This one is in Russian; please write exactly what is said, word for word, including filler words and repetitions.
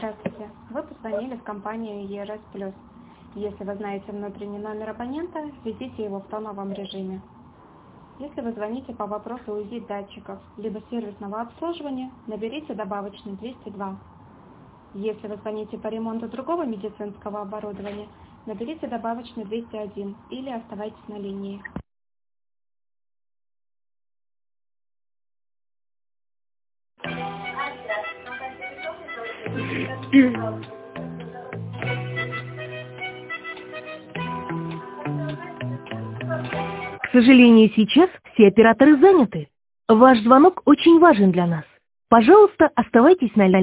Здравствуйте. Вы позвонили в компанию и эр эс плюс. Если вы знаете внутренний номер абонента, введите его в тоновом режиме. Если вы звоните по вопросу УЗИ датчиков, либо сервисного обслуживания, наберите добавочный двести два. Если вы звоните по ремонту другого медицинского оборудования, наберите добавочный двести один или оставайтесь на линии. К сожалению, сейчас все операторы заняты. Ваш звонок очень важен для нас. Пожалуйста, оставайтесь на линии.